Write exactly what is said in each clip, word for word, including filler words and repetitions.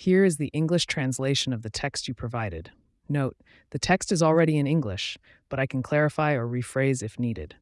Here is the English translation of the text you provided. Note, the text is already in English, but I can clarify or rephrase if needed.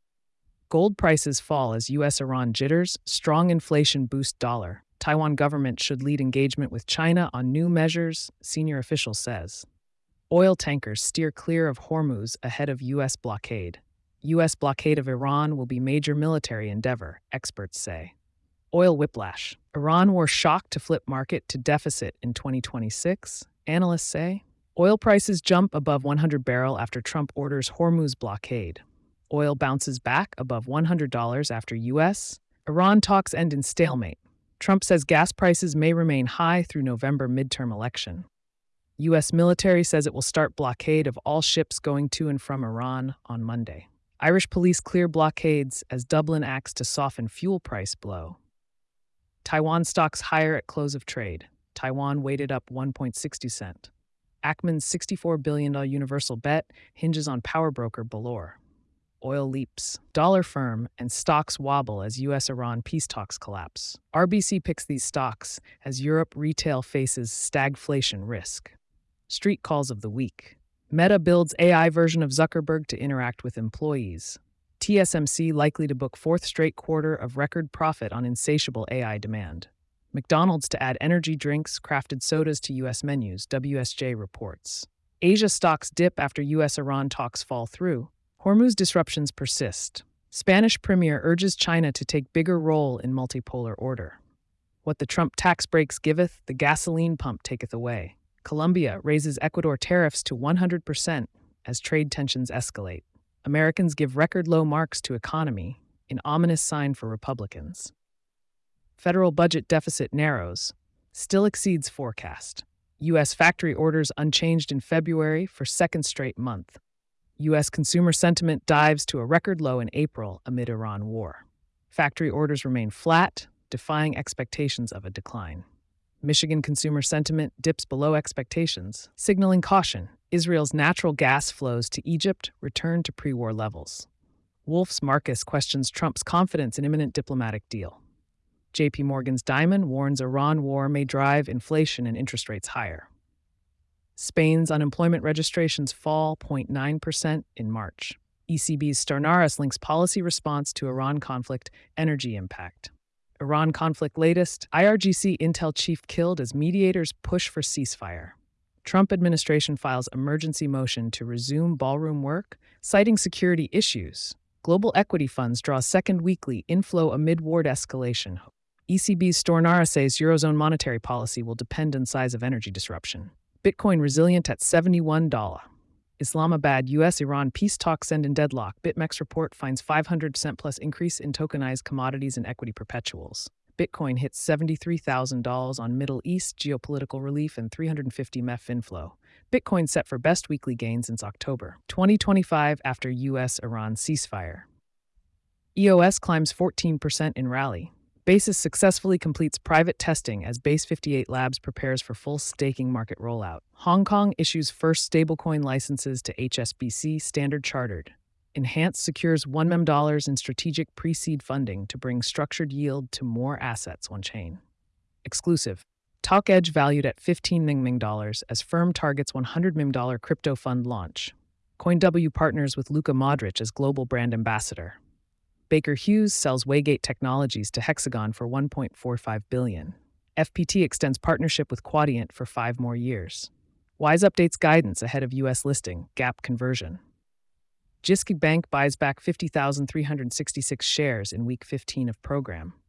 Gold prices fall as U S Iran jitters, strong inflation boost dollar. Taiwan government should lead engagement with China on new measures, senior official says. Oil tankers steer clear of Hormuz ahead of U S blockade. U S blockade of Iran will be major military endeavor, experts say. Oil whiplash. Iran war shock to flip market to deficit in twenty twenty-six, analysts say. Oil prices jump above one hundred barrel after Trump orders Hormuz blockade. Oil bounces back above one hundred dollars after U S Iran talks end in stalemate. Trump says gas prices may remain high through November midterm election. U S military says it will start blockade of all ships going to and from Iran on Monday. Irish police clear blockades as Dublin acts to soften fuel price blow. Taiwan stocks higher at close of trade. Taiwan weighted up one point six zero cent. Ackman's sixty-four billion dollars universal bet hinges on power broker Belor. Oil leaps, dollar firm, and stocks wobble as U S Iran peace talks collapse. R B C picks these stocks as Europe retail faces stagflation risk. Street calls of the week. Meta builds A I version of Zuckerberg to interact with employees. T S M C likely to book fourth straight quarter of record profit on insatiable A I demand. McDonald's to add energy drinks, crafted sodas to U S menus, W S J reports. Asia stocks dip after U S Iran talks fall through. Hormuz disruptions persist. Spanish premier urges China to take bigger role in multipolar order. What the Trump tax breaks giveth, the gasoline pump taketh away. Colombia raises Ecuador tariffs to one hundred percent as trade tensions escalate. Americans give record low marks to economy, an ominous sign for Republicans. Federal budget deficit narrows, still exceeds forecast. U S factory orders unchanged in February for second straight month. U S consumer sentiment dives to a record low in April amid Iran war. Factory orders remain flat, defying expectations of a decline. Michigan consumer sentiment dips below expectations, signaling caution. Israel's natural gas flows to Egypt return to pre-war levels. Wolf's Marcus questions Trump's confidence in imminent diplomatic deal. J P Morgan's Diamond warns Iran war may drive inflation and interest rates higher. Spain's unemployment registrations fall zero point nine percent in March. E C B's Stornaris links policy response to Iran conflict energy impact. Iran conflict latest, I R G C Intel chief killed as mediators push for ceasefire. Trump administration files emergency motion to resume ballroom work, citing security issues. Global equity funds draw second weekly inflow amid war escalation. E C B's Stornaris says Eurozone monetary policy will depend on size of energy disruption. Bitcoin resilient at seventy-one dollars. Islamabad U S Iran peace talks end in deadlock. BitMEX report finds five hundred percent plus increase in tokenized commodities and equity perpetuals. Bitcoin hits seventy-three thousand dollars on Middle East geopolitical relief and three hundred fifty M E F inflow. Bitcoin set for best weekly gain since October twenty twenty-five after U S Iran ceasefire. E O S climbs fourteen percent in rally. Basis successfully completes private testing as Base fifty-eight Labs prepares for full staking market rollout. Hong Kong issues first stablecoin licenses to H S B C Standard Chartered. Enhance secures one million dollars in strategic pre-seed funding to bring structured yield to more assets on-chain. Exclusive. TalkEdge valued at fifteen million dollars as firm targets one hundred million dollars crypto fund launch. CoinW partners with Luka Modric as global brand ambassador. Baker Hughes sells Waygate Technologies to Hexagon for one point four five billion dollars. F P T extends partnership with Quadient for five more years. Wise updates guidance ahead of U S listing, gap conversion. Jisk Bank buys back fifty thousand three hundred sixty-six shares in week fifteen of program.